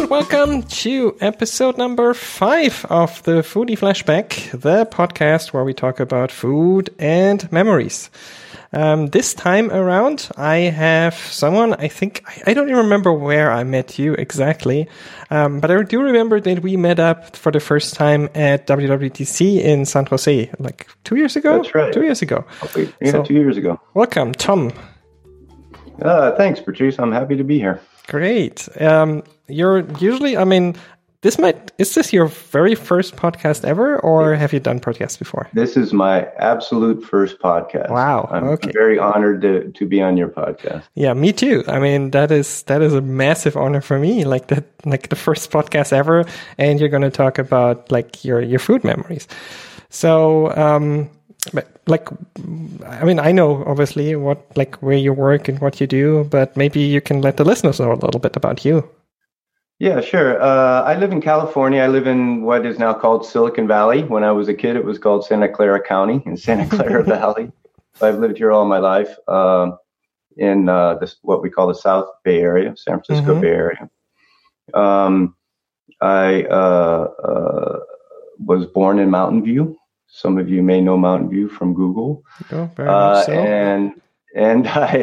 welcome to episode number 5 of the Foodie Flashback, the podcast where we talk about food and memories. This time around, I have someone, I don't even remember where I met you exactly, but I do remember that we met up for the first time at WWDC in San Jose, like 2 years ago? That's right. 2 years ago. Yeah, 2 years ago. Welcome, Tom. Thanks, Patrice. I'm happy to be here. Great. You're usually, is this your very first podcast ever, or have you done podcasts before? This is my absolute first podcast. Wow. I'm okay. very honored to be on your podcast. Yeah, me too. I mean, that is a massive honor for me, like the first podcast ever, and you're going to talk about like your food memories. So, I know obviously where you work and what you do, but maybe you can let the listeners know a little bit about you. Yeah, sure. I live in California. I live in what is now called Silicon Valley. When I was a kid, it was called Santa Clara County in Santa Clara Valley. I've lived here all my life in what we call the South Bay Area, San Francisco Bay Area. I was born in Mountain View. Some of you may know Mountain View from Google. Oh, very much so. And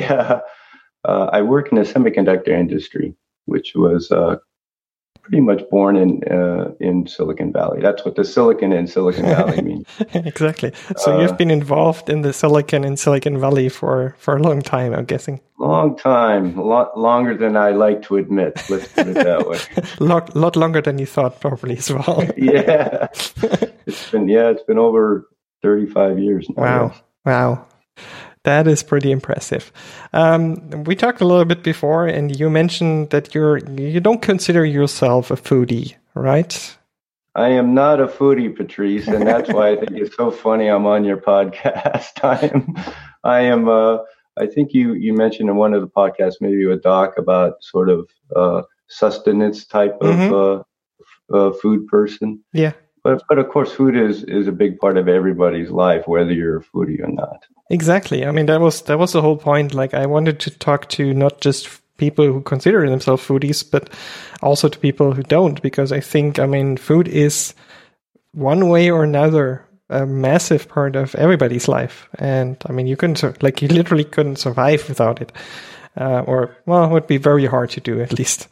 I work in the semiconductor industry, which was pretty much born in Silicon Valley. That's what the silicon in Silicon Valley means. Exactly. So you've been involved in the silicon in Silicon Valley for a long time, I'm guessing. Long time, a lot longer than I like to admit. Let's put it that way. lot longer than you thought, probably as well. Yeah, it's been over 35 years now. Wow. That is pretty impressive. We talked a little bit before, and you mentioned that you don't consider yourself a foodie, right? I am not a foodie, Patrice, and that's why I think it's so funny I'm on your podcast. I am. I think you mentioned in one of the podcasts, maybe with Doc, about sort of sustenance type of food person. Yeah. But of course, food is a big part of everybody's life, whether you're a foodie or not. Exactly. I mean, that was the whole point. Like, I wanted to talk to not just people who consider themselves foodies, but also to people who don't, because I think, food is one way or another a massive part of everybody's life. And you literally couldn't survive without it. It would be very hard to do, at least.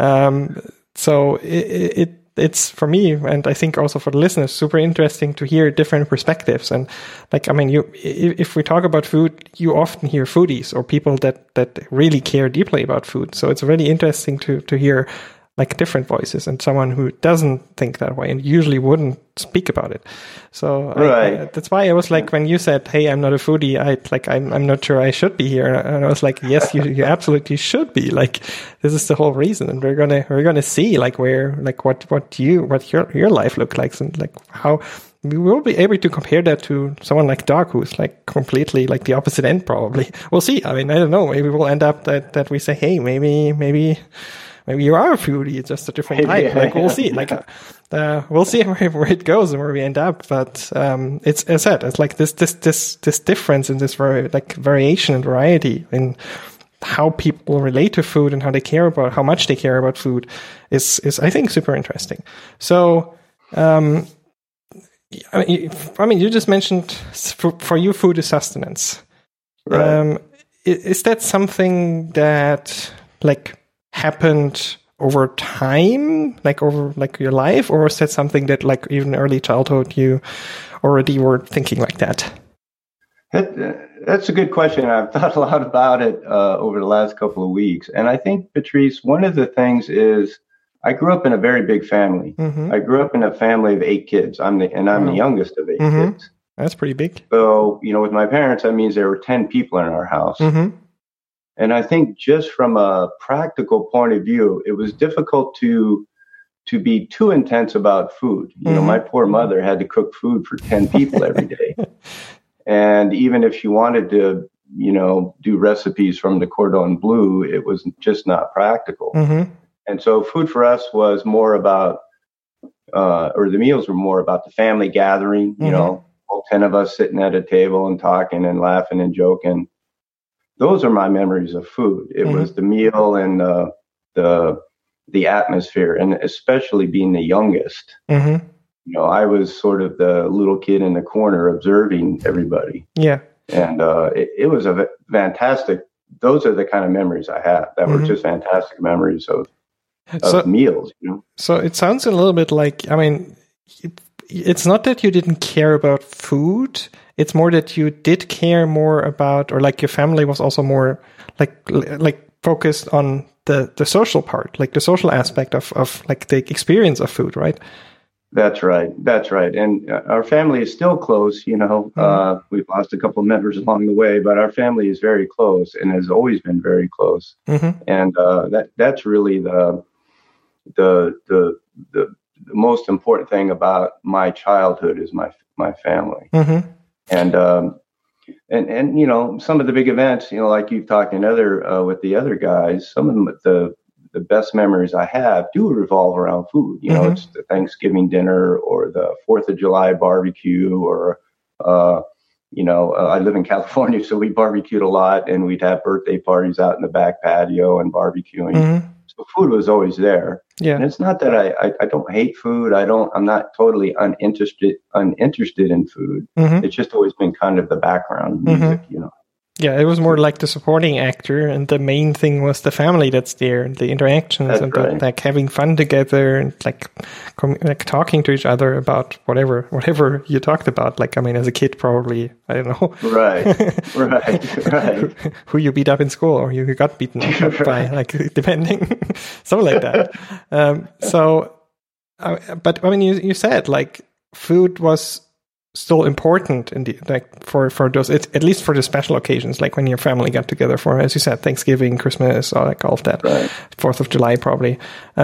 So it's for me, and I think also for the listeners, super interesting to hear different perspectives. And if we talk about food, you often hear foodies or people that really care deeply about food. So it's really interesting to hear like different voices and someone who doesn't think that way and usually wouldn't speak about it. So right. That's why I was like, when you said, "Hey, I'm not a foodie," I'm not sure I should be here. And I was like, yes, you absolutely should be. Like, this is the whole reason. And we're gonna see like what your life looks like, and like how we will be able to compare that to someone like Doc, who's like completely like the opposite end. Probably we'll see. I don't know. Maybe we'll end up that we say, hey, maybe you are a foodie. It's just a different type. Like, we'll see. Like, we'll see where it goes and where we end up. But it's, as I said, it's like this difference in this variation and variety in how people relate to food and how much they care about food is I think super interesting. So, you just mentioned for you, food is sustenance. Right. Is that something that like happened over time, like over like your life, or is that something that like even early childhood you already were thinking like that? That's a good question. I've thought a lot about it over the last couple of weeks, and I think, Patrice, one of the things is I grew up in a very big family. Mm-hmm. I grew up in a family of 8 kids. I'm the youngest of 8 kids. That's pretty big. So with my parents, that means there were 10 people in our house. Mm-hmm. And I think just from a practical point of view, it was difficult to be too intense about food. My poor mother had to cook food for 10 people every day. And even if she wanted to, do recipes from the cordon bleu, it was just not practical. Mm-hmm. And so food for us was more about, or the meals were more about the family gathering, all 10 of us sitting at a table and talking and laughing and joking. Those are my memories of food. It was the meal and the the atmosphere, and especially being the youngest. Mm-hmm. I was sort of the little kid in the corner observing everybody. Yeah. And it was a fantastic. Those are the kind of memories I have that were just fantastic memories of meals. So it sounds a little bit like, I mean, it's not that you didn't care about food. It's more that you did care more about, or like your family was also more like focused on the social part, like the social aspect of like the experience of food, right? That's right. And our family is still close, we've lost a couple of members along the way, but our family is very close and has always been very close. Mm-hmm. And that's really the most important thing about my childhood is my family. Mm-hmm. And some of the big events, like you've talked with the other guys, some of them, the best memories I have do revolve around food. It's the Thanksgiving dinner or the 4th of July barbecue, or, I live in California, so we barbecued a lot, and we'd have birthday parties out in the back patio and barbecuing. Mm-hmm. So food was always there. Yeah. And it's not that I don't hate food. I'm not totally uninterested in food. Mm-hmm. It's just always been kind of the background music, Yeah, it was more like the supporting actor, and the main thing was the family that's there, and the interactions, that's and right. like having fun together, and like talking to each other about whatever you talked about. Like, I mean, as a kid, probably, I don't know. Right. Who you beat up in school, or you got beaten up by, like, depending, something like that. But I mean, you said like food was still important in the, like for those, at least for the special occasions, like when your family got together for, as you said, Thanksgiving, Christmas, or like all of that, right. 4th of July probably.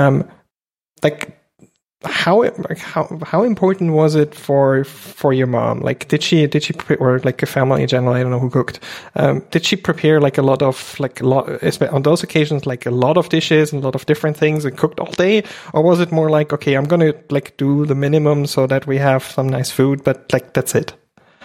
Like how important was it for your mom? Like did she or like a family in general, I don't know who cooked, did she prepare like a lot on those occasions, like a lot of dishes and a lot of different things and cooked all day? Or was it more like, okay, I'm gonna like do the minimum so that we have some nice food, but like that's it?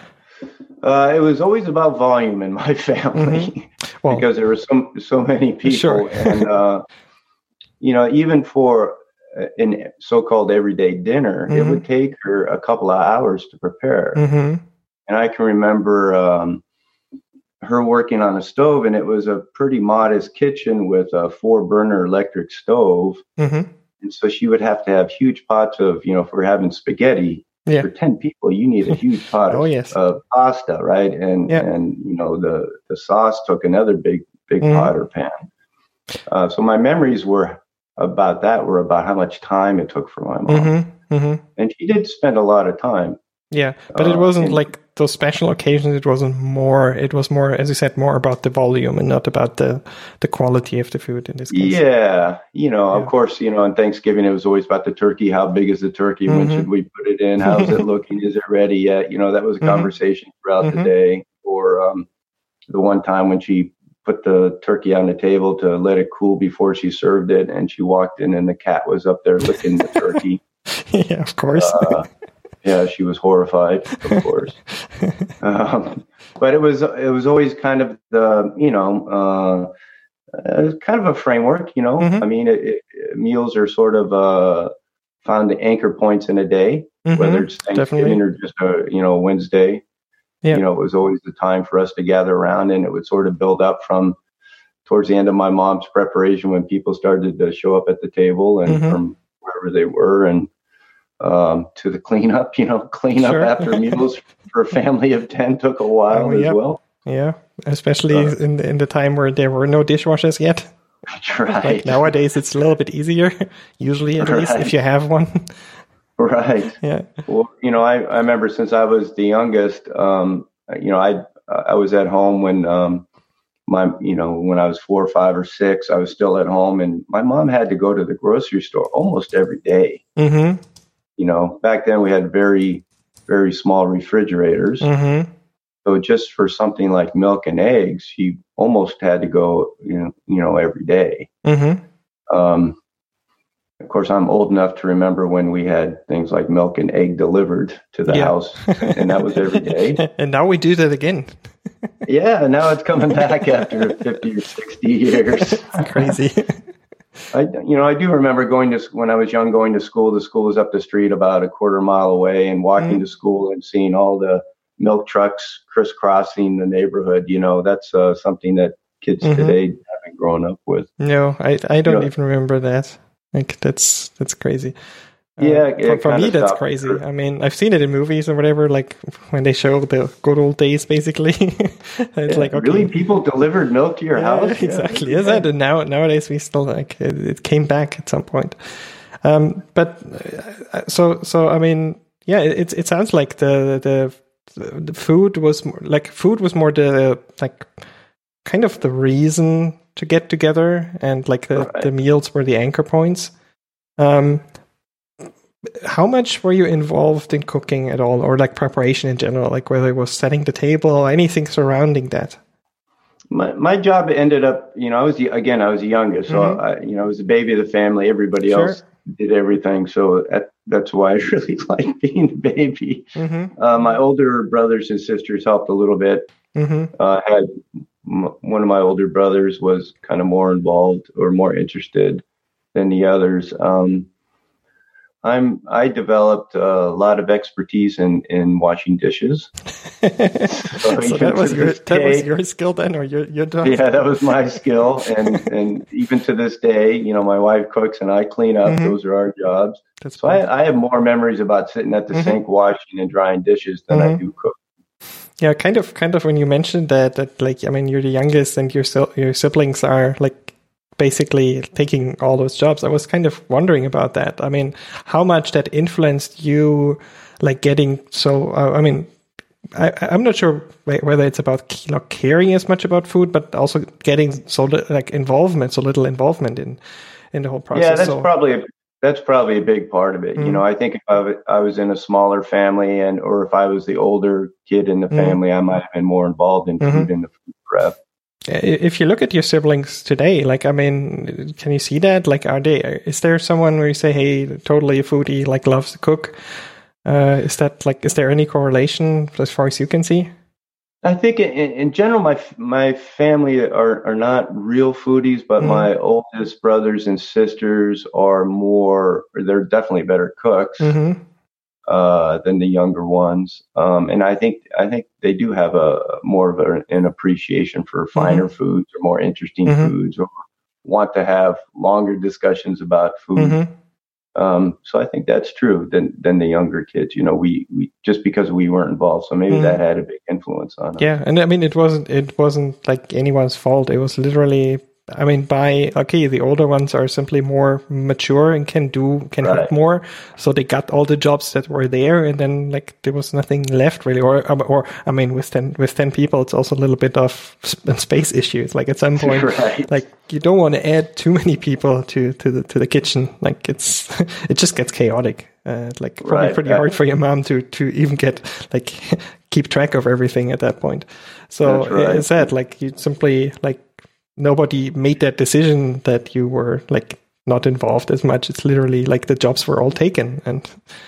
It was always about volume in my family, well, because there were so many people. Sure. And even for in so-called everyday dinner, it would take her a couple of hours to prepare. Mm-hmm. And I can remember her working on a stove, and it was a pretty modest kitchen with a 4-burner electric stove. Mm-hmm. And so she would have to have huge pots of, if we're having spaghetti, for 10 people, you need a huge pot of pasta, right? And the sauce took another big pot or pan. So my memories were about how much time it took for my mom. Mm-hmm. Mm-hmm. And she did spend a lot of time. Yeah, but it wasn't like those special occasions. It was more, as you said, more about the volume and not about the quality of the food in this case. Yeah. Of course, on Thanksgiving, it was always about the turkey. How big is the turkey? When should we put it in? How's it looking? Is it ready yet? That was a conversation throughout the day. Or the one time when she put the turkey on the table to let it cool before she served it, and she walked in and the cat was up there licking the turkey. Yeah, of course. Yeah, she was horrified, of course. But it was always kind of the, it was kind of a framework, I mean, meals are sort of found the anchor points in a day, whether it's Thanksgiving or just a Wednesday. Yeah. It was always the time for us to gather around, and it would sort of build up from towards the end of my mom's preparation when people started to show up at the table and from wherever they were, and to the cleanup, up after meals for a family of 10 took a while as well. Yeah, especially in the time where there were no dishwashers yet. Right. Like nowadays, it's a little bit easier, usually at least, if you have one. Right. Yeah. Well, I remember since I was the youngest, I was at home when when I was 4 or 5 or 6, I was still at home, and my mom had to go to the grocery store almost every day. Mm-hmm. Back then we had very, very small refrigerators. Mm-hmm. So just for something like milk and eggs, she almost had to go, every day. Mm-hmm. Of course, I'm old enough to remember when we had things like milk and egg delivered to the house, and that was every day. And now we do that again. Yeah, now it's coming back after 50 or 60 years. Crazy. I do remember when I was young, going to school. The school was up the street about a quarter mile away, and walking to school and seeing all the milk trucks crisscrossing the neighborhood. That's something that kids today haven't grown up with. No, I don't even remember that. Like that's crazy. For me, that's crazy. I mean, I've seen it in movies or whatever, like when they show the good old days, basically. It's like, okay. Really, people delivered milk to your house? Exactly. Is that? And nowadays we still it came back at some point. But so I mean, yeah, it sounds like the food was more the like kind of the reason to get together, and like the meals were the anchor points. How much were you involved in cooking at all, or like preparation in general, like whether it was setting the table or anything surrounding that? My job ended up, I was the youngest, so I was the baby of the family. Everybody else did everything, so that's why I really liked being the baby. My older brothers and sisters helped a little bit. One of my older brothers was kind of more involved or more interested than the others. I developed a lot of expertise in washing dishes. So that was your skill then, or your job? Yeah, that was my skill, and even to this day, my wife cooks and I clean up. Those are our jobs. So I have more memories about sitting at the sink washing and drying dishes than I do cooking. Yeah, kind of when you mentioned that like, I mean, you're the youngest and your siblings are like basically taking all those jobs. I was kind of wondering about that. I mean, how much that influenced you, like getting so, I mean, I'm not sure whether it's about not caring as much about food, but also getting so little involvement in the whole process. Yeah, that's probably a big part of it. I think if I was in a smaller family or if I was the older kid in the family, I might have been more involved in food and the food prep. If you look at your siblings today, like, I mean, can you see that? Like, is there someone where you say, hey, totally a foodie, like loves to cook? Is there any correlation as far as you can see? I think in general, my family are not real foodies, but my oldest brothers and sisters they're definitely better cooks than the younger ones. And I think they do have more of an appreciation for finer foods or more interesting foods, or want to have longer discussions about food. So I think that's true than the younger kids. We just because we weren't involved, so maybe that had a big influence on us. Yeah, and I mean, it wasn't like anyone's fault. It was literally, I mean, the older ones are simply more mature and can help more. So they got all the jobs that were there, and then like there was nothing left really. Or I mean, with 10 people, it's also a little bit of space issues. Like at some point, like you don't want to add too many people to the kitchen. Like it just gets chaotic. Like probably pretty hard for your mom to even get like keep track of everything at that point. So it's that like you simply like. Nobody made that decision that you were like not involved as much. It's literally like the jobs were all taken, and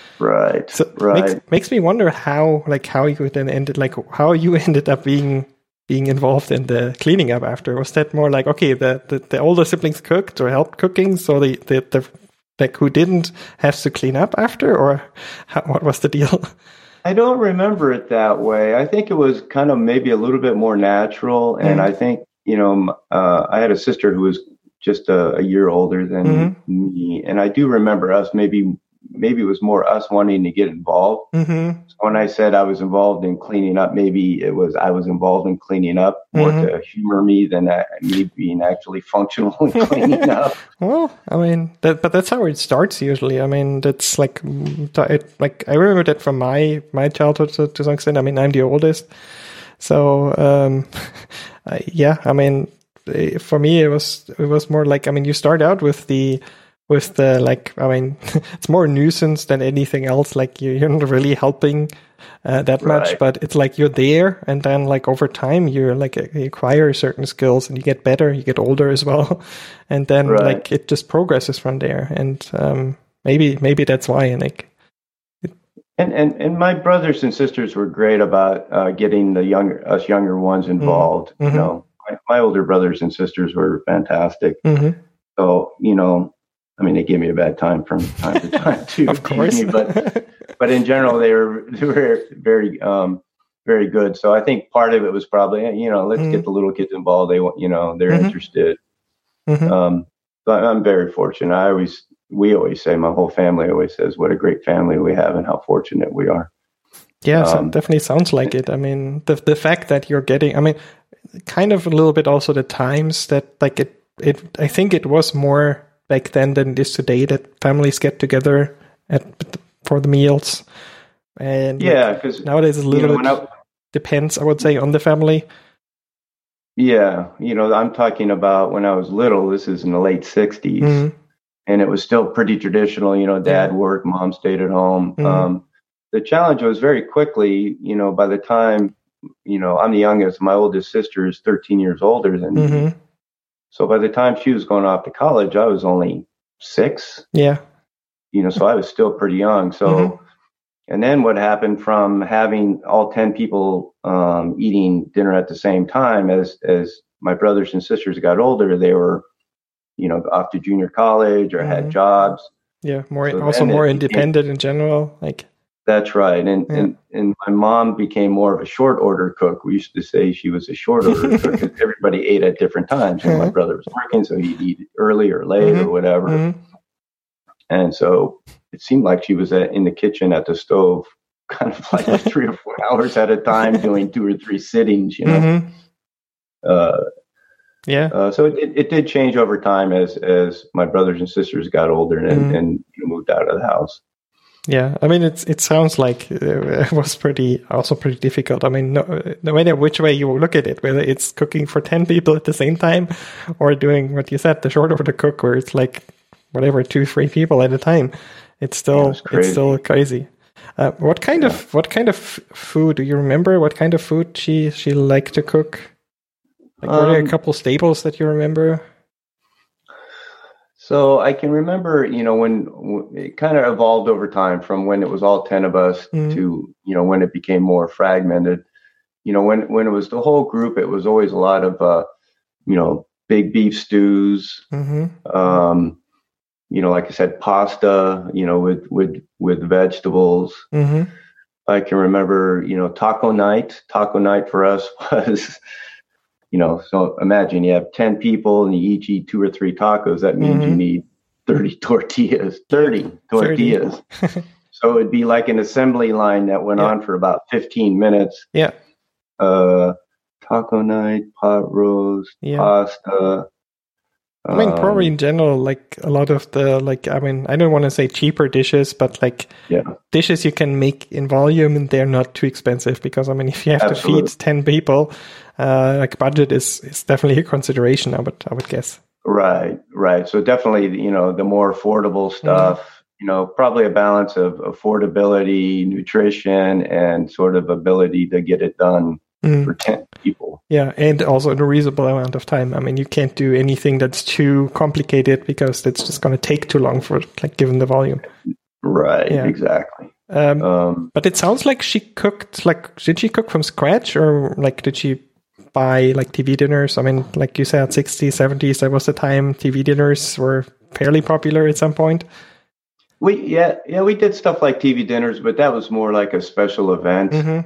makes me wonder how you then how you ended up being involved in the cleaning up after. Was that more like, okay, the older siblings cooked or helped cooking, so the like who didn't have to clean up after, or what was the deal? I don't remember it that way. I think it was kind of maybe a little bit more natural, and I think. I had a sister who was just a year older than me, and I do remember us. Maybe it was more us wanting to get involved. So when I said I was involved in cleaning up, maybe it was I was involved in cleaning up more to humor me than me being actually functional in cleaning up. Well, I mean, but that's how it starts usually. I mean, that's like I remember that from my childhood to some extent. I mean, I'm the oldest. So, yeah, I mean, for me, it was more like, I mean, you start out with the like, I mean, it's more nuisance than anything else. Like you're not really helping that much, but it's like you're there, and then like over time you acquire certain skills and you get better, you get older as well, and then like it just progresses from there. And maybe that's why, and like. And my brothers and sisters were great about getting us younger ones involved. My older brothers and sisters were fantastic. So, I mean, they gave me a bad time from time to time too. Of course. but in general, they were very, very good. So I think part of it was probably, let's get the little kids involved. They want, they're interested. But I'm very fortunate. We always say, my whole family always says, what a great family we have and how fortunate we are. Yeah, so it definitely sounds like it. I mean, the fact that you're getting, I mean, kind of a little bit also the times that like I think it was more back then than it is today that families get together for the meals. And because nowadays it's a little bit depends, I would say, on the family. Yeah, I'm talking about when I was little. This is in the late 60s, and it was still pretty traditional. Dad worked, mom stayed at home. The challenge was very quickly, by the time, I'm the youngest. My oldest sister is 13 years older than me. So by the time she was going off to college, I was only 6. Yeah. So I was still pretty young. So, and then what happened from having all 10 people eating dinner at the same time as my brothers and sisters got older, they were, off to junior college or had jobs. Yeah. More independent in general. Like. That's right. And my mom became more of a short order cook. We used to say she was a short order cook because everybody ate at different times. My brother was working, so he'd eat early or late or whatever. And so it seemed like she was in the kitchen at the stove, kind of like 3 or 4 hours at a time, doing 2 or 3 sittings, So it did change over time as my brothers and sisters got older and moved out of the house. Yeah, I mean, it sounds like it was pretty difficult. I mean, no matter which way you look at it, whether it's cooking for 10 people at the same time or doing what you said, the short order cook, where it's like whatever 2-3 people at a time, it's still crazy. What kind of food do you remember? What kind of food she liked to cook? Like, were there a couple staples that you remember? So I can remember, when it kind of evolved over time from when it was all 10 of us to, when it became more fragmented. When it was the whole group, it was always a lot of, big beef stews. Like I said, pasta, with vegetables. I can remember, taco night. Taco night for us was, so imagine you have 10 people and you each eat 2 or 3 tacos. That means you need 30 tortillas. So it'd be like an assembly line that went on for about 15 minutes. Yeah. Taco night, pot roast, pasta. I mean, probably in general, like a lot of the, I don't want to say cheaper dishes, but dishes you can make in volume and they're not too expensive because, I mean, if you have to feed 10 people, budget is definitely a consideration, I would guess. Right. So definitely, the more affordable stuff, probably a balance of affordability, nutrition, and sort of ability to get it done for 10 people. Yeah, and also in a reasonable amount of time. I mean, you can't do anything that's too complicated because it's just going to take too long given the volume. Right, exactly. But it sounds like she cooked, did she cook from scratch or did she buy TV dinners? I mean, like you said, 60s, 70s, that was the time TV dinners were fairly popular at some point. We did stuff like TV dinners, but that was more like a special event.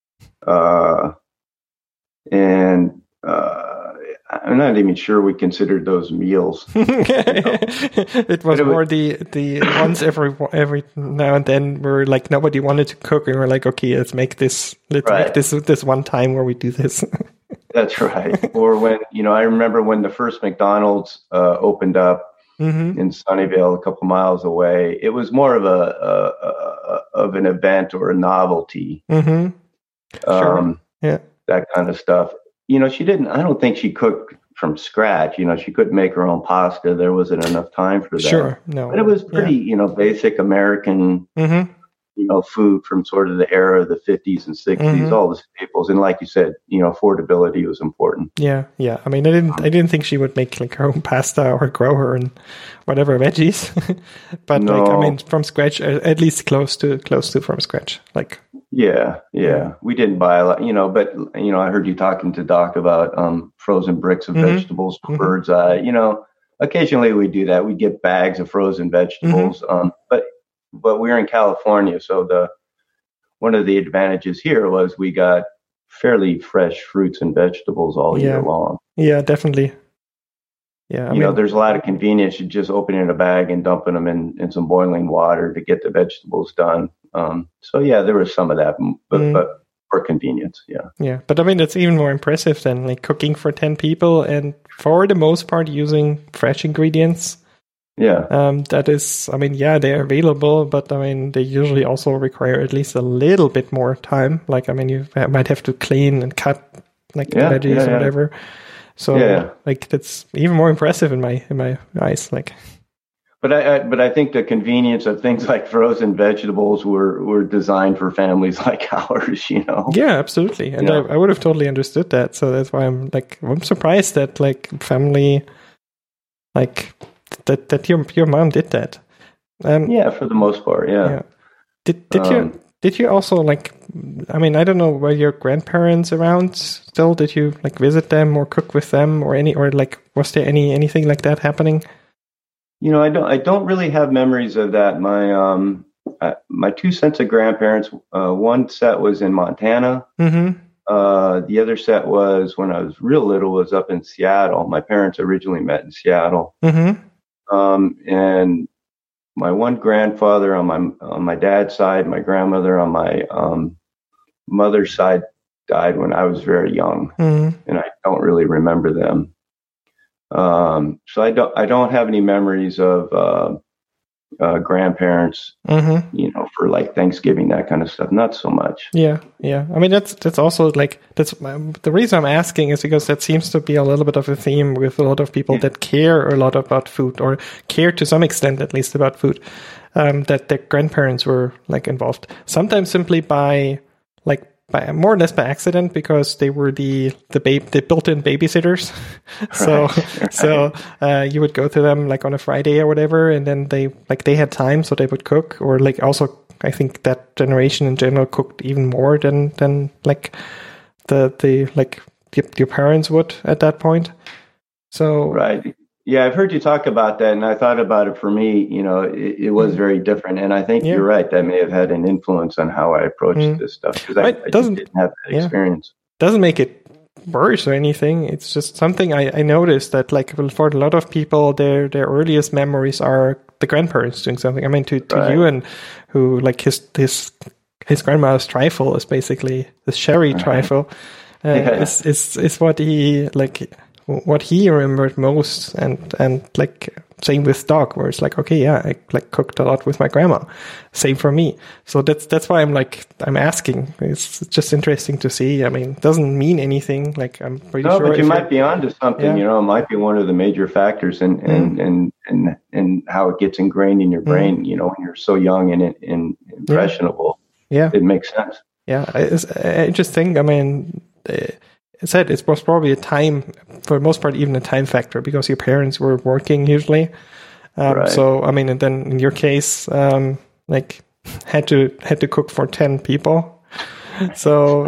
I'm not even sure we considered those meals. It was more the once every now and then where nobody wanted to cook and we're like, okay, let's make this one time where we do this. That's right. Or when, I remember when the first McDonald's opened up in Sunnyvale, a couple miles away, it was more of an event or a novelty. Sure. Yeah. That kind of stuff. I don't think she cooked from scratch. She couldn't make her own pasta. There wasn't enough time for that. Sure. No. But it was pretty, basic American, food from sort of the era of the 50s and 60s, all the staples. And like you said, affordability was important. Yeah. Yeah. I mean, I didn't think she would make her own pasta or grow her and whatever veggies, but no. From scratch, at least close to from scratch. Yeah. We didn't buy a lot, but, I heard you talking to Doc about frozen bricks of vegetables for bird's eye. occasionally we do that. We get bags of frozen vegetables. But we're in California, so one of the advantages here was we got fairly fresh fruits and vegetables all year long. Yeah, definitely. Yeah, I mean, there's a lot of convenience. You just opening a bag and dumping them in some boiling water to get the vegetables done. So yeah, there was some of that, but for convenience, yeah. Yeah, but I mean, it's even more impressive than like cooking for 10 people and for the most part using fresh ingredients. Yeah. That is, I mean, yeah, they're available, but I mean, they usually also require at least a little bit more time. Like, I mean, you might have to clean and cut like the veggies or whatever. So like that's even more impressive in my eyes. Like, but I think the convenience of things like frozen vegetables were designed for families like ours, you know. Yeah, absolutely, and I would have totally understood that. So that's why I'm surprised that like family, like that your mom did that. Yeah, for the most part, yeah. Did you also like? I mean, I don't know, were your grandparents around still? Did you like visit them or cook with them or like was there anything like that happening? You know, I don't really have memories of that. My two sets of grandparents, one set was in Montana. The other set was when I was real little, was up in Seattle. My parents originally met in Seattle. And my one grandfather on my dad's side, my grandmother on my mother's side died when I was very young, and I don't really remember them. So I don't have any memories of grandparents, you know, for like Thanksgiving, that kind of stuff. Not so much. Yeah. I mean, that's also like the reason I'm asking is because that seems to be a little bit of a theme with a lot of people that care a lot about food, or care to some extent at least about food. That their grandparents were like involved. Sometimes simply by more or less by accident, because they were the built-in babysitters. So you would go to them like on a Friday or whatever, and then they had time, so they would cook. Or like also, I think that generation in general cooked even more than like your parents would at that point. So right. Yeah, I've heard you talk about that, and I thought about it for me. You know, it was very different, and I think you're right. That may have had an influence on how I approached this stuff, because I just didn't have that experience. Doesn't make it worse or anything. It's just something I noticed that, like, for a lot of people, their earliest memories are the grandparents doing something. I mean, to you, and who like his grandma's trifle is basically the sherry trifle. Is what he like. What he remembered most, and like same with Doc, where it's like, okay, yeah, I like cooked a lot with my grandma. Same for me. So that's why I'm asking. It's just interesting to see. I mean, it doesn't mean anything. Like, I'm pretty sure. No, but you might be onto something. You know, it might be one of the major factors in how it gets ingrained in your brain. You know, when you're so young and impressionable. Yeah, it makes sense. Yeah, it's interesting. I mean. I said it was probably a time, for the most part, even a time factor, because your parents were working usually. So, I mean, and then in your case, like had to cook for 10 people. So,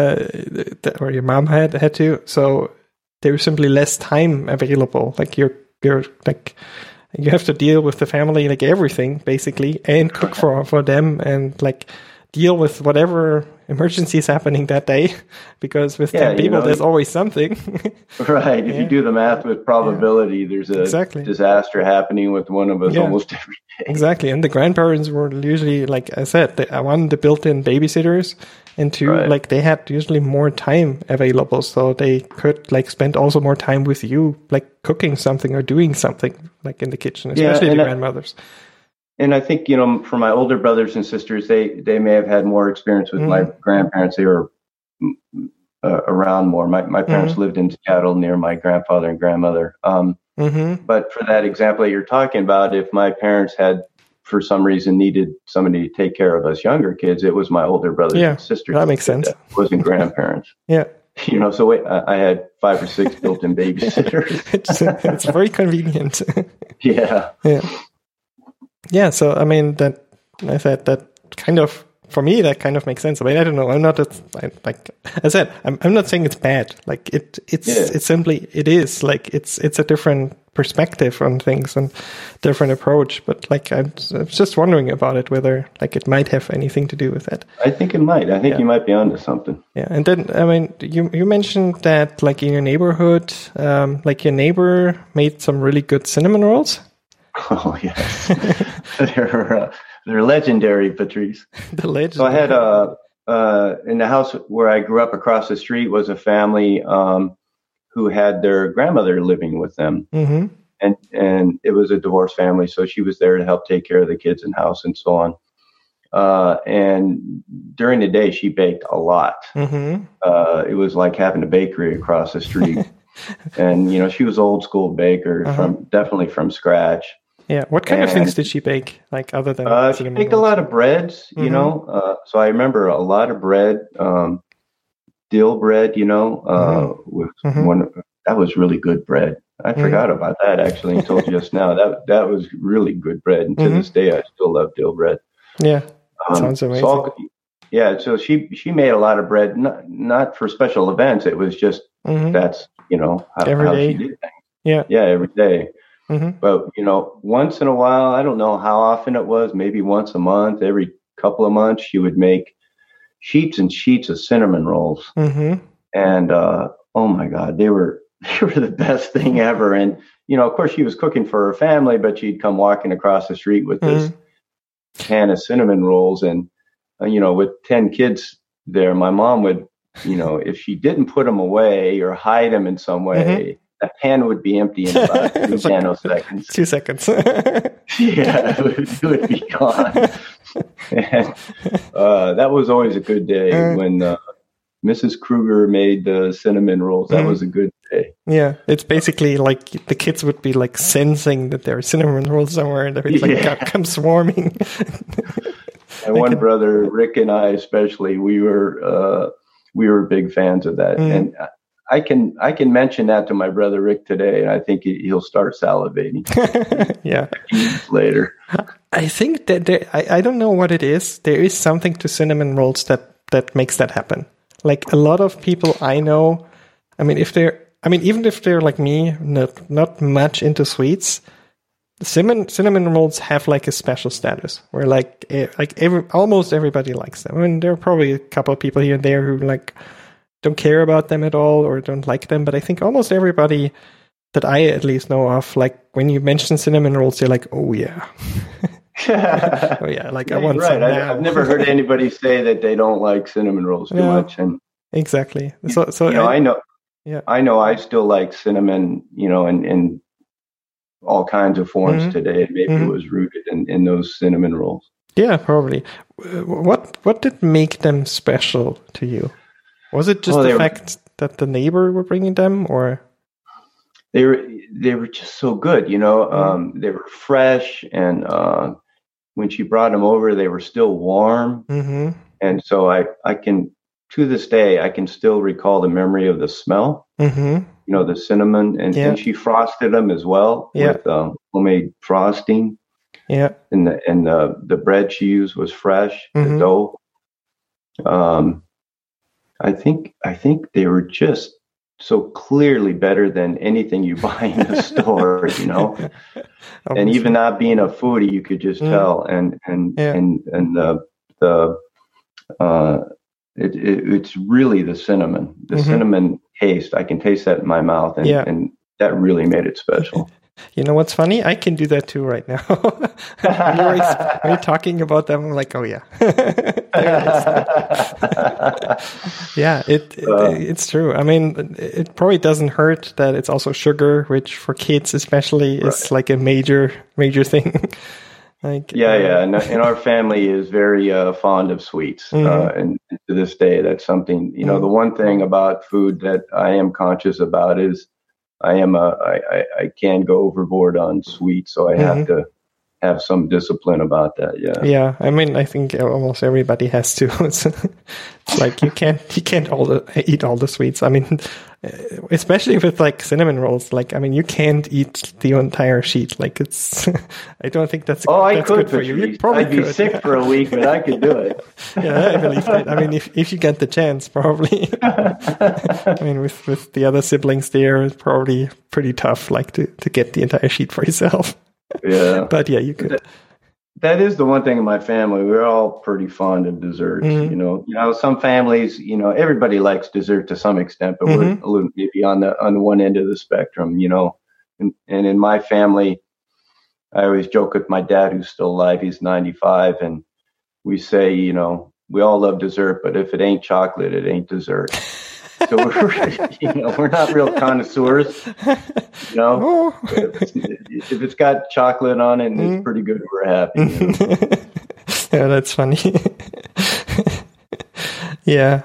or your mom had to. So there was simply less time available. Like you're like, you have to deal with the family, like everything basically, and cook for them, and like deal with whatever emergency is happening that day, because with 10 people, there's always something. Right. If you do the math with probability, there's a disaster happening with one of us almost every day. Exactly. And the grandparents were usually, like I said, one, the built-in babysitters, and two, like they had usually more time available. So they could like spend also more time with you, like cooking something or doing something like in the kitchen, especially the grandmothers. And I think, you know, for my older brothers and sisters, they may have had more experience with my grandparents. They were around more. My parents lived in Seattle near my grandfather and grandmother. But for that example that you're talking about, if my parents had, for some reason, needed somebody to take care of us younger kids, it was my older brothers and sisters. That makes sense. It wasn't grandparents. You know, so I had 5 or 6 built-in babysitters. It's very convenient. Yeah. Yeah, so I mean, that I said that kind of for me, that kind of makes sense. I mean, I don't know. I'm not like I said. I'm not saying it's bad. Like it's simply it is like it's a different perspective on things and different approach. But like I'm just wondering about it, whether like it might have anything to do with that. I think it might. I think you might be onto something. Yeah, and then I mean, you mentioned that like in your neighborhood, like your neighbor made some really good cinnamon rolls. Oh yes, they're legendary, Patrice. The legend. So I had in the house where I grew up across the street was a family who had their grandmother living with them, mm-hmm. and it was a divorced family, so she was there to help take care of the kids and house and so on. And during the day, she baked a lot. Mm-hmm. It was like having a bakery across the street, and she was old school baker definitely from scratch. Yeah. What kind of things did she bake? Like other than she baked a lot of breads, mm-hmm. So I remember a lot of bread, dill bread, with one that was really good bread. I forgot about that actually until just now. That was really good bread, and to this day I still love dill bread. Yeah, sounds amazing. So she made a lot of bread, not for special events. It was just that's how she did things. Yeah, every day. Mm-hmm. But, once in a while, I don't know how often it was, maybe once a month, every couple of months, she would make sheets and sheets of cinnamon rolls. Mm-hmm. And, oh my God, they were the best thing ever. And, of course, she was cooking for her family, but she'd come walking across the street with this can of cinnamon rolls. And, with 10 kids there, my mom would, if she didn't put them away or hide them in some way, the pan would be empty in about 2 nanoseconds. 2 seconds. Yeah, it would be gone. And, that was always a good day when Mrs. Kruger made the cinnamon rolls. That was a good day. Yeah, it's basically like the kids would be like sensing that there are cinnamon rolls somewhere, and they'd like come swarming. And one brother, Rick, and I especially, we were big fans of that, and I can mention that to my brother Rick today, and I think he'll start salivating. Yeah, later. I think that I don't know what it is. There is something to cinnamon rolls that makes that happen. Like a lot of people I know, even if they're like me, not much into sweets, cinnamon rolls have like a special status where almost everybody likes them. I mean, there are probably a couple of people here and there who like don't care about them at all or don't like them, but I think almost everybody that I at least know of, like when you mention cinnamon rolls, they're like, oh yeah. Oh yeah, like I want some now. I've never heard anybody say that they don't like cinnamon rolls too much. And exactly. So I know. Yeah, I know. I still like cinnamon, in all kinds of forms today. Maybe it was rooted in those cinnamon rolls. Yeah, probably. What did make them special to you? Was it just the fact that the neighbor were bringing them, or they were just so good? They were fresh, and when she brought them over, they were still warm. Mm-hmm. And so I can, to this day, I can still recall the memory of the smell. Mm-hmm. The cinnamon, and she frosted them as well with homemade frosting. Yeah, and the bread she used was fresh. The dough. I think they were just so clearly better than anything you buy in the store, And even not being a foodie, you could just tell. And it's really the cinnamon. The cinnamon taste. I can taste that in my mouth, and that really made it special. You know what's funny? I can do that too right now. when you're talking about them, I'm like, oh yeah. Yeah, it's true. I mean, it probably doesn't hurt that it's also sugar, which for kids especially is like a major thing. And our family is very fond of sweets, and to this day, that's something. The one thing about food that I am conscious about is I can go overboard on sweets, so I have to have some discipline about that. Yeah. Yeah. I mean, I think almost everybody has to. It's like you can't eat all the sweets. I mean, especially with like cinnamon rolls. Like, I mean, you can't eat the entire sheet. Like, it's, I don't think that's, that's good for you. You probably I'd be sick for a week, but I could do it. Yeah, I believe that. I mean, if you get the chance, probably. I mean, with the other siblings there, it's probably pretty tough, like to get the entire sheet for yourself. Yeah. But yeah, you could. That is the one thing in my family. We're all pretty fond of desserts. Mm-hmm. You know, some families, everybody likes dessert to some extent, but we're a little maybe on the one end of the spectrum. And in my family, I always joke with my dad, who's still alive. He's 95, and we say, we all love dessert, but if it ain't chocolate, it ain't dessert. So we're not real connoisseurs. If it's got chocolate on it and it's pretty good, we're happy. Yeah, that's funny. Yeah,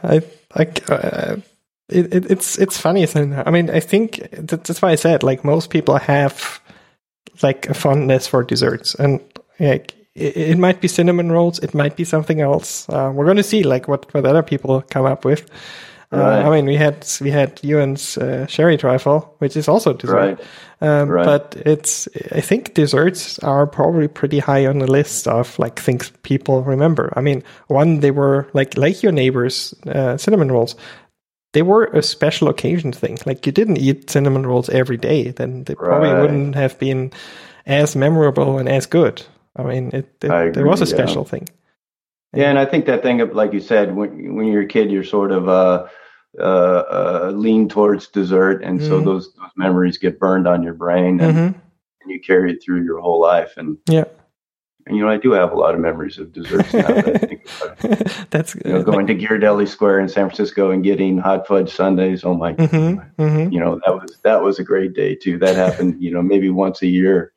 it's funny. I mean, I think that's why I said, like, most people have like a fondness for desserts, and like it might be cinnamon rolls, it might be something else. We're going to see like what other people come up with. Right. I mean, we had Ewan's sherry trifle, which is also dessert. Right. But I think desserts are probably pretty high on the list of like things people remember. I mean, they were like your neighbors' cinnamon rolls. They were a special occasion thing. Like, you didn't eat cinnamon rolls every day, then they probably wouldn't have been as memorable and as good. I mean, there was a special thing. Yeah, and I think that thing, like you said, when you're a kid, you're sort of lean towards dessert, and so those memories get burned on your brain, and you carry it through your whole life. And I do have a lot of memories of desserts now that I think about it. That's going to Ghirardelli Square in San Francisco and getting hot fudge sundaes. Oh my God. That was a great day too. That happened, maybe once a year.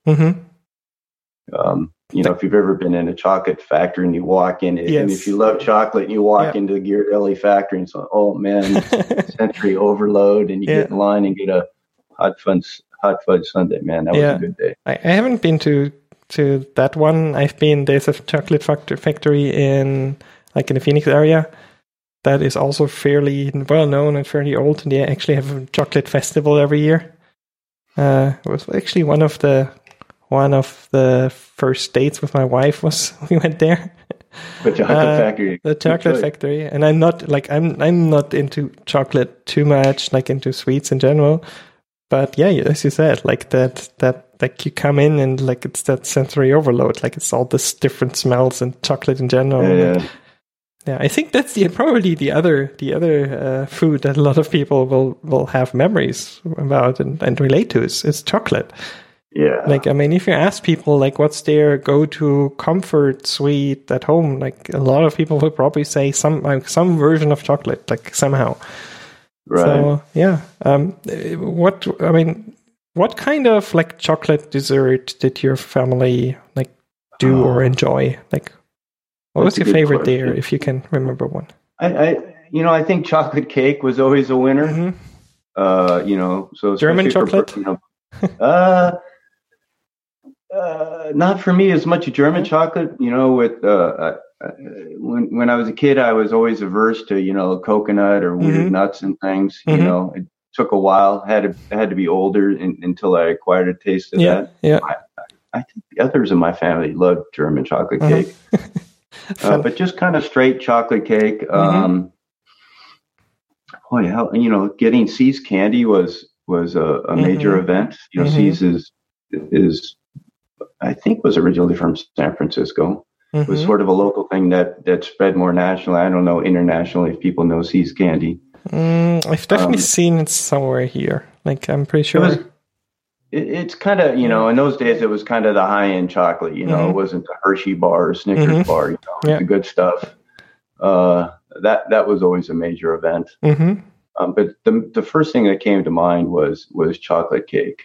If you've ever been in a chocolate factory and you walk in it, and if you love chocolate and you walk into the Ghirardelli factory and so, oh man, sensory overload, and you get in line and get a hot fudge sundae, man, that was a good day. I haven't been to that one. There's a chocolate factory in the Phoenix area that is also fairly well known and fairly old, and they actually have a chocolate festival every year. It was actually one of the first dates with my wife we went there. The chocolate factory. The chocolate factory. And I'm not I'm not into chocolate too much, like into sweets in general. But yeah, as you said, like that like you come in and like it's that sensory overload, like it's all this different smells and chocolate in general. Yeah, I think that's probably the other food that a lot of people will have memories about and relate to is chocolate. Yeah. Like, I mean, if you ask people, like, what's their go-to comfort sweet at home, like, a lot of people will probably say some version of chocolate, like, somehow. Right. So, yeah. What kind of, like, chocolate dessert did your family, like, do or enjoy? Like, what was your favorite there, if you can remember one? I think chocolate cake was always a winner. So German chocolate? Not for me as much German chocolate. With when I was a kid, I was always averse to coconut or weird nuts and things. It took a while. Had to be older until I acquired a taste of that. Yeah. I think the others in my family loved German chocolate cake, but just kind of straight chocolate cake. Getting See's candy was a major event. See's is I think was originally from San Francisco. It was sort of a local thing that spread more nationally. I don't know internationally if people know See's candy. I've definitely seen it somewhere here. Like, I'm pretty sure. It's kind of, in those days, it was kind of the high-end chocolate. It wasn't the Hershey bar or Snickers bar, the good stuff. That was always a major event. But the first thing that came to mind was chocolate cake.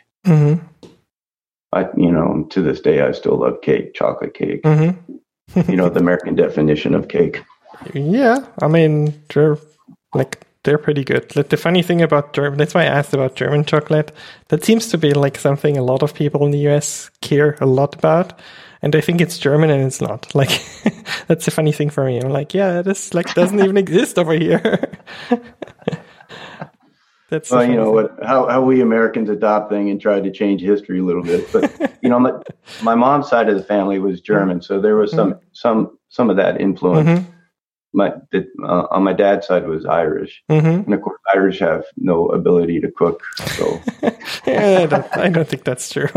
To this day, I still love cake, chocolate cake. The American definition of cake. Yeah, I mean, they're pretty good. The funny thing about German, that's why I asked about German chocolate. That seems to be like something a lot of people in the US care a lot about. And I think it's German and it's not. Like, that's the funny thing for me. I'm like, yeah, this like doesn't even exist over here. That's well, you know what? How we Americans adopt things and try to change history a little bit. But you know, my mom's side of the family was German, so there was some of that influence. On my dad's side was Irish, and of course, Irish have no ability to cook. So yeah, I don't think that's true.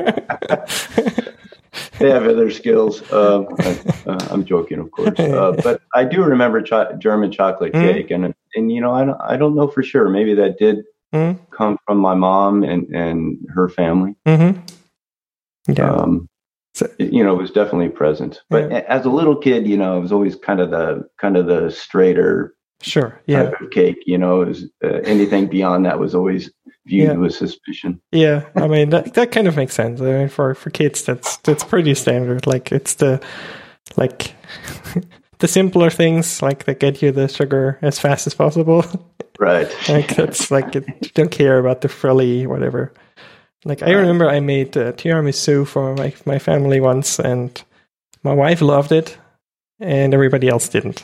They have other skills. I'm joking, of course, but I do remember German chocolate cake, and you know, I don't know for sure. Maybe that did come from my mom and her family. Yeah, you know, it was definitely present. But as a little kid, you know, it was always kind of the straighter type of cake. You know, it was, anything beyond that was always viewed with suspicion. Yeah, I mean that kind of makes sense. I mean, for kids, that's pretty standard. Like it's the simpler things, like that get you the sugar as fast as possible. Right. Like that's like you don't care about the frilly whatever. Like I remember I made tiramisu for my family once, and my wife loved it, and everybody else didn't.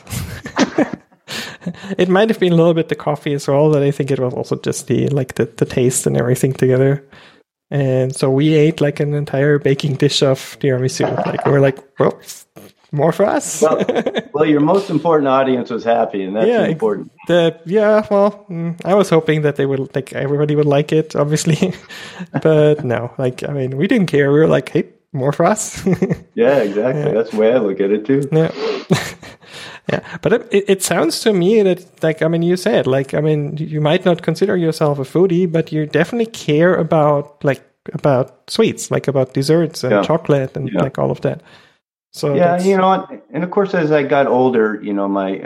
It might have been a little bit the coffee as well, but I think it was also just the taste and everything together. And so we ate like an entire baking dish of tiramisu. Like we were like, well, more for us. Well, your most important audience was happy, and that's important. I was hoping that they would, like, everybody would like it, obviously, but no, like, I mean, we didn't care. We were like, hey, more for us. Yeah, exactly. Yeah. That's the way I look at it too. Yeah. Yeah, but it sounds to me that, like, I mean, you said, like, I mean, you might not consider yourself a foodie, but you definitely care about sweets, like about desserts and chocolate and like all of that. So yeah, you know, and of course, as I got older, you know, my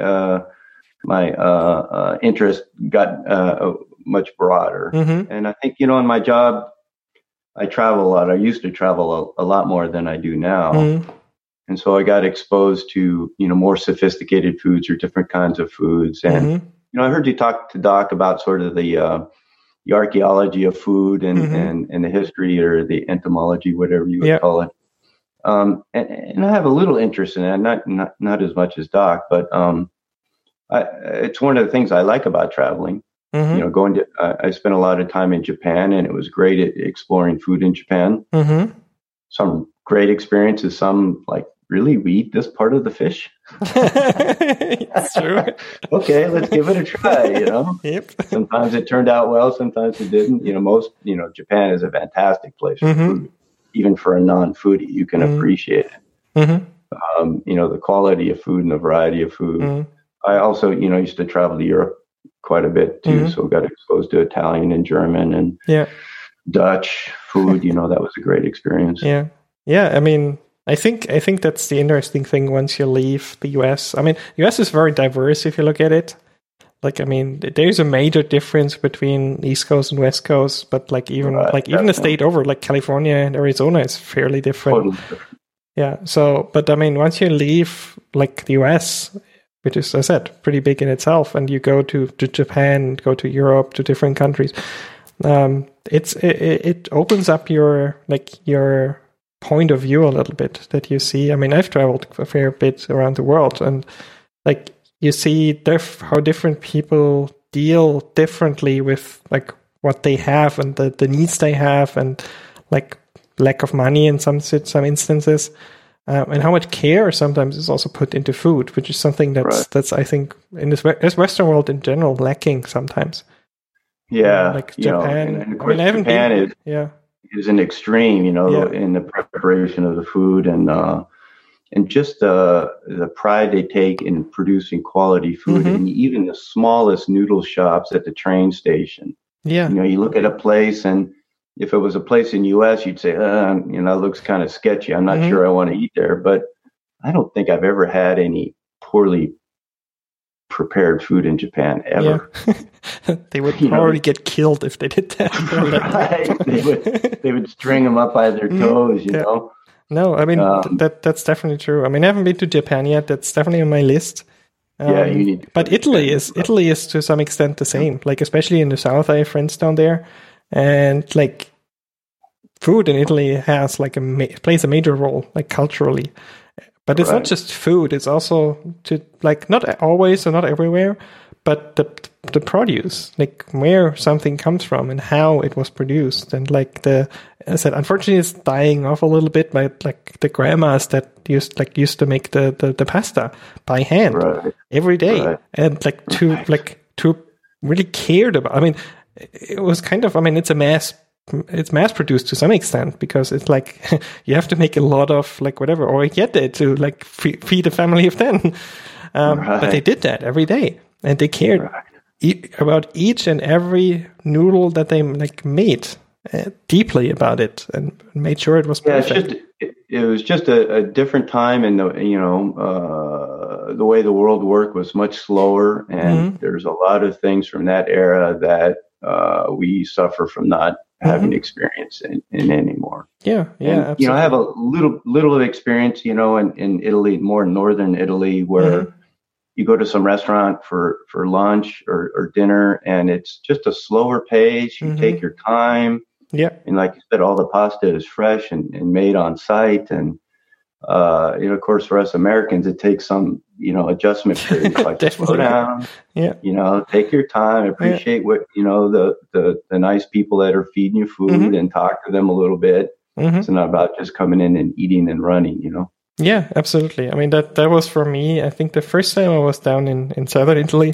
interest got much broader, and I think, you know, in my job, I travel a lot. I used to travel a lot more than I do now. And so I got exposed to, you know, more sophisticated foods or different kinds of foods. And, you know, I heard you talk to Doc about sort of the archaeology of food and the history or the entomology, whatever you would call it. And I have a little interest in that, not as much as Doc, but it's one of the things I like about traveling. You know, I spent a lot of time in Japan, and it was great at exploring food in Japan. Some great experiences, some like, really, we eat this part of the fish? It's true. Okay, let's give it a try, you know? Yep. Sometimes it turned out well, sometimes it didn't. You know, Japan is a fantastic place for food. Even for a non-foodie, you can appreciate it. You know, the quality of food and the variety of food. I also, you know, used to travel to Europe quite a bit too, so got exposed to Italian and German and Dutch food. You know, that was a great experience. Yeah. I mean, I think that's the interesting thing once you leave the US. I mean, US is very diverse if you look at it. Like, I mean, there's a major difference between East Coast and West Coast, but like even a state over, like California and Arizona, is fairly different. Totally different. Yeah. So, but I mean, once you leave like the US, which is, as I said, pretty big in itself, and you go to Japan, go to Europe, to different countries, it opens up your point of view a little bit that you see. I mean, I've traveled a fair bit around the world, and like you see how different people deal differently with like what they have and the needs they have, and like lack of money in some instances, and how much care sometimes is also put into food, which is something that's I think in this Western world in general lacking sometimes. Yeah, like Japan. And of course, Japan is an extreme, you know, in the preparation of the food and just the pride they take in producing quality food, and even the smallest noodle shops at the train station. Yeah, you know, you look at a place, and if it was a place in U.S., you'd say, you know, it looks kind of sketchy. I'm not sure I want to eat there, but I don't think I've ever had any poorly prepared food in Japan ever. Yeah. They would probably get killed if they did that. Right. They would string them up by their toes, you know. No, I mean, that's definitely true. I mean, I haven't been to Japan yet. That's definitely on my list. You need to. But Italy is to some extent the same. Like, especially in the south, I have friends down there, and like food in Italy has like plays a major role, like culturally. But it's not just food. It's also not always or not everywhere, but the produce, like where something comes from and how it was produced, and like as I said, unfortunately, it's dying off a little bit. But like the grandmas that used to make the pasta by hand every day, and to really cared about. I mean, it was kind of. I mean, it's mass produced to some extent because it's like you have to make a lot of like whatever or get it to like feed a family of 10. But they did that every day, and they cared about each and every noodle that they like made deeply about it and made sure it was perfect. It was just a different time, and the way the world worked was much slower, and there's a lot of things from that era that we suffer from not having experience in anymore. Yeah, absolutely. I have a little of experience, in Italy, more northern Italy, where you go to some restaurant for lunch or dinner, and it's just a slower pace. You take your time. Yeah. And like you said, all the pasta is fresh and made on site. And, of course, for us Americans, it takes some, adjustment period. Like slow down, take your time, appreciate what, the nice people that are feeding you food and talk to them a little bit. It's not about just coming in and eating and running, Yeah, absolutely. I mean, that was for me, I think the first time I was down in southern Italy,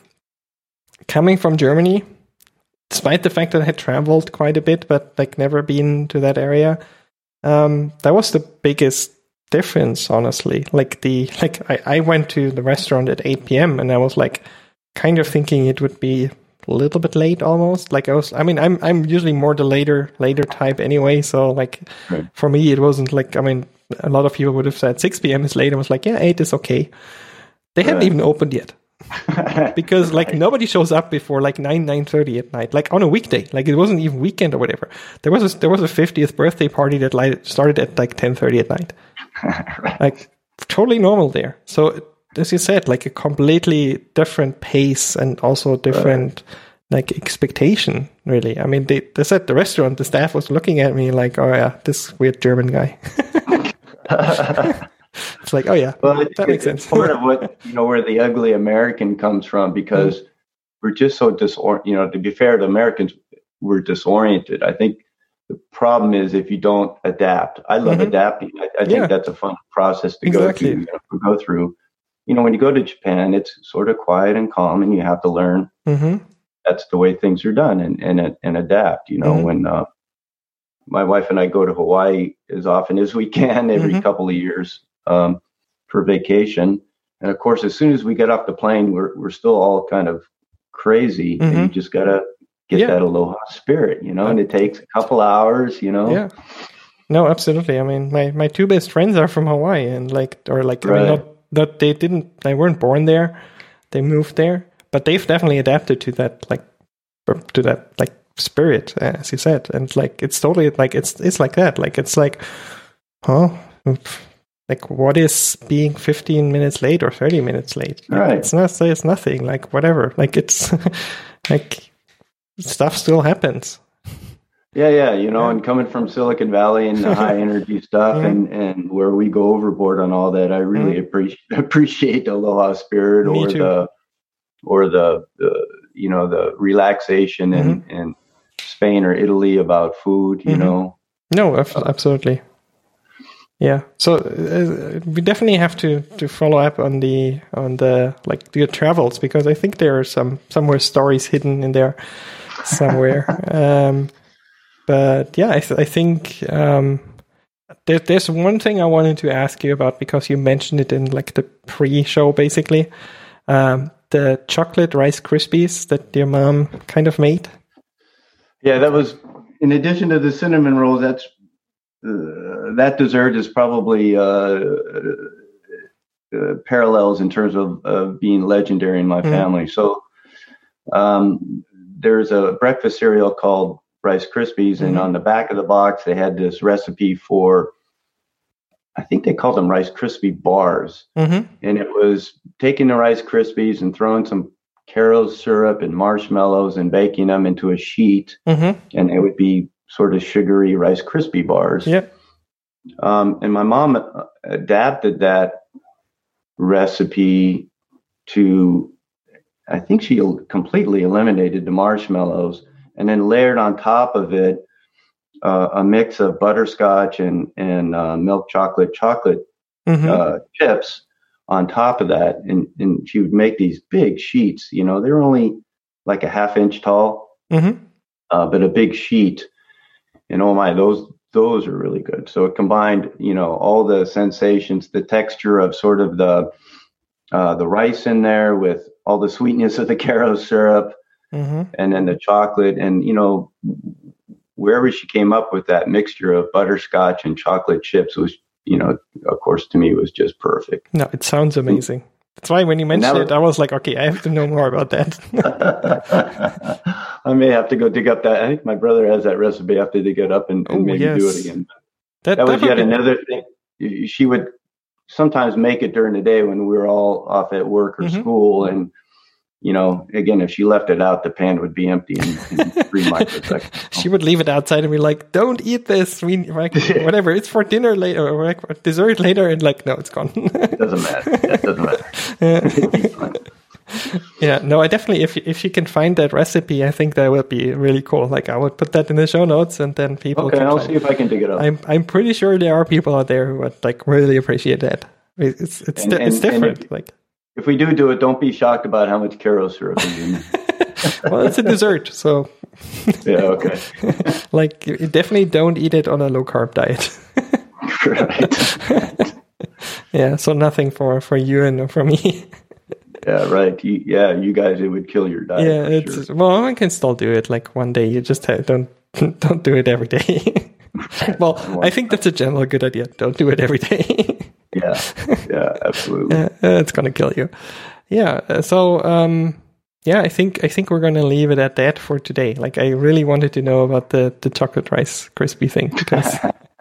coming from Germany, despite the fact that I had traveled quite a bit, but like never been to that area, that was the biggest difference, honestly. I went to the restaurant at 8 p.m. and I was like kind of thinking it would be a little bit late almost. I'm usually more the later type anyway. So like for me, it wasn't like, a lot of people would have said 6 p.m. is late. I was like, yeah, 8 is okay. They hadn't even opened yet. Because like nobody shows up before like 9:30 at night, like on a weekday. Like it wasn't even weekend or whatever. There was a 50th birthday party that started at like 10:30 at night. Like totally normal there. So as you said, like a completely different pace and also different like expectation, really. I mean, they said the restaurant, the staff was looking at me like, oh yeah, this weird German guy. It's like, oh yeah, well, that makes sense. Part of what, where the ugly American comes from, because we're just so to be fair to Americans, we're disoriented. I think the problem is if you don't adapt. I love adapting. I think that's a fun process to go through. When you go to Japan, it's sort of quiet and calm, and you have to learn. That's the way things are done, and adapt. When my wife and I go to Hawaii as often as we can every couple of years for vacation, and of course, as soon as we get off the plane, we're still all kind of crazy, and you just gotta get that aloha spirit, and it takes a couple hours, Yeah. No, absolutely. I mean, my two best friends are from Hawaii, and they weren't born there, they moved there, but they've definitely adapted to that spirit, as you said, and like it's totally like it's like that. Like it's like, like what is being 15 minutes late or 30 minutes late? Like, it's nothing. Like whatever. Like it's like stuff still happens. Yeah. And coming from Silicon Valley and the high energy stuff and where we go overboard on all that, I really appreciate the aloha spirit or the relaxation in Spain or Italy about food, No, absolutely. Yeah. So we definitely have to follow up on the like your travels, because I think there are somewhere stories hidden in there somewhere. But yeah, I think there's one thing I wanted to ask you about, because you mentioned it in like the pre-show, basically. The chocolate Rice Krispies that your mom kind of made. Yeah, that was in addition to the cinnamon rolls. That's that dessert is probably parallels in terms of being legendary in my family. So there's a breakfast cereal called Rice Krispies, and on the back of the box they had this recipe for, I think they called them Rice Krispie bars, and it was taking the Rice Krispies and throwing some Karo syrup and marshmallows and baking them into a sheet, and it would be sort of sugary Rice Krispie bars. Yep. And my mom adapted that recipe to I think she completely eliminated the marshmallows and then layered on top of it a mix of butterscotch and milk chocolate chips on top of that. And she would make these big sheets. They were only like a half-inch tall, but a big sheet. And oh my, those are really good. So it combined, all the sensations, the texture of sort of the rice in there with all the sweetness of the Karo syrup, and then the chocolate, and wherever she came up with that mixture of butterscotch and chocolate chips was, of course, to me, it was just perfect. No, it sounds amazing. That's why when you mentioned it, I was like, okay, I have to know more about that. I may have to go dig up that. I think my brother has that recipe. I have to dig it up and maybe do it again. That was yet another thing. She would sometimes make it during the day when we were all off at work or school. And, again, if she left it out, the pan would be empty in 3 microseconds. She would leave it outside and be like, don't eat this. Whatever. It's for dinner later or dessert later. And like, no, it's gone. It doesn't matter. It doesn't matter. Yeah, no, I definitely, if you can find that recipe, I think that would be really cool. Like, I would put that in the show notes, and then people can I'll see if I can dig it up. I'm pretty sure there are people out there who would like really appreciate that. It's different. Like, if we do it, don't be shocked about how much Karo syrup is in it. Well, it's a dessert, so yeah, okay. Like, you definitely don't eat it on a low carb diet. Right. Yeah, so nothing for you and for me. Yeah, right. You guys, it would kill your diet. Yeah, well, I can still do it like one day. You just don't do it every day. Well, I think that's a general good idea. Don't do it every day. Yeah, absolutely. It's gonna kill you. Yeah. So, I think we're gonna leave it at that for today. Like, I really wanted to know about the chocolate rice crispy thing because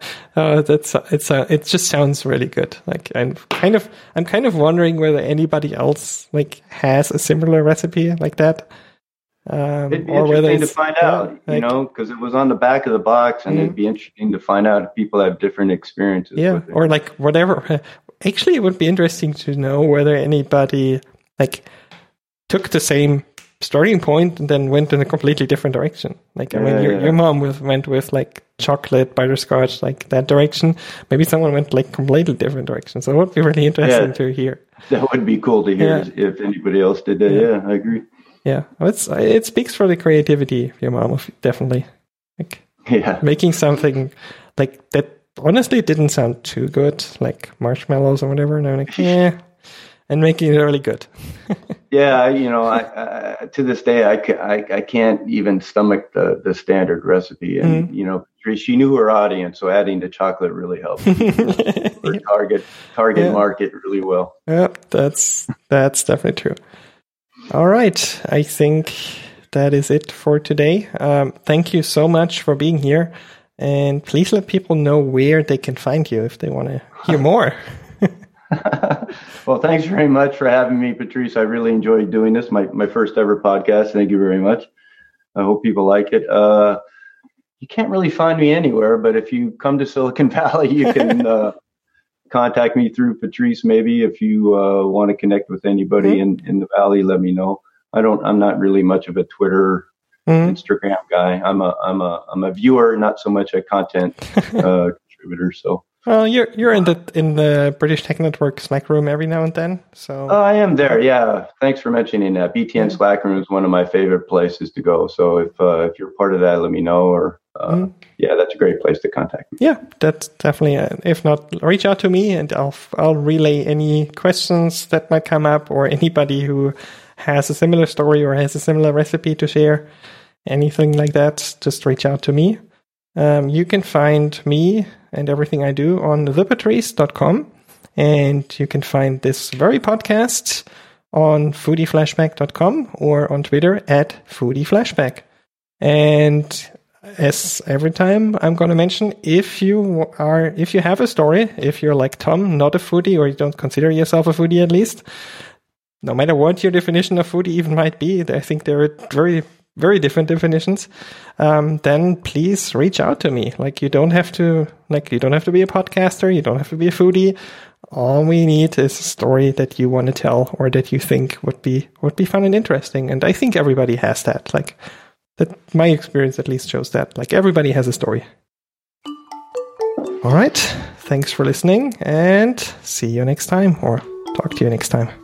it just sounds really good. Like, I'm kind of wondering whether anybody else like has a similar recipe like that. It'd be interesting to find out, because it was on the back of the box, and it'd be interesting to find out if people have different experiences. Yeah, with it. or like whatever. Actually, it would be interesting to know whether anybody like took the same starting point and then went in a completely different direction. Like, your mom went with like chocolate, butterscotch, like that direction. Maybe someone went like completely different direction. So it would be really interesting to hear. That would be cool to hear if anybody else did that. Yeah, I agree. Yeah, it speaks for the creativity of your mom, definitely. Like, making something like that honestly didn't sound too good, like marshmallows or whatever. And I'm like, and making it really good. Yeah, I to this day I can't even stomach the standard recipe, and she knew her audience, so adding the chocolate really helped. Her target market really well. Yeah, that's definitely true. All right, I think that is it for today. Thank you so much for being here, and please let people know where they can find you if they want to hear more. Well, thanks very much for having me, Patrice. I really enjoyed doing this, my first ever podcast. Thank you very much. I hope people like it. You can't really find me anywhere, but if you come to Silicon Valley, you can contact me through Patrice. Maybe if you want to connect with anybody in the Valley, let me know. I'm not really much of a Twitter, Instagram guy. I'm a viewer, not so much a content contributor. So. Well, you're in the British Tech Network Slack room every now and then. So I am there. Yeah, thanks for mentioning that. BTN Slack room is one of my favorite places to go. So if you're part of that, let me know. Or that's a great place to contact me. Yeah, that's definitely. If not, reach out to me, and I'll relay any questions that might come up, or anybody who has a similar story or has a similar recipe to share. Anything like that, just reach out to me. You can find me and everything I do on thepatrice.com. And you can find this very podcast on foodieflashback.com or on Twitter @foodieflashback. And as every time I'm going to mention, if you have a story, if you're like Tom, not a foodie, or you don't consider yourself a foodie at least, no matter what your definition of foodie even might be, I think there are very, very different definitions, then please reach out to me. Like, you don't have to be a podcaster. You don't have to be a foodie. All we need is a story that you want to tell or that you think would be fun and interesting. And I think everybody has that. Like that, my experience at least shows that. Like everybody has a story. All right. Thanks for listening, and see you next time, or talk to you next time.